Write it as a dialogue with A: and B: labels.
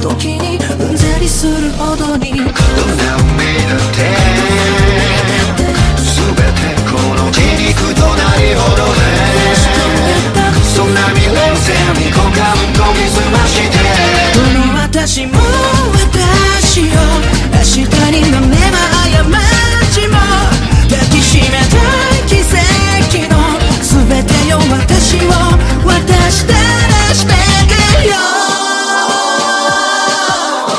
A: 時にうんざりするほどに、どんな海だって全てこの地肉となりほどで、そんな未練線に股間研ぎ澄まして、どの私も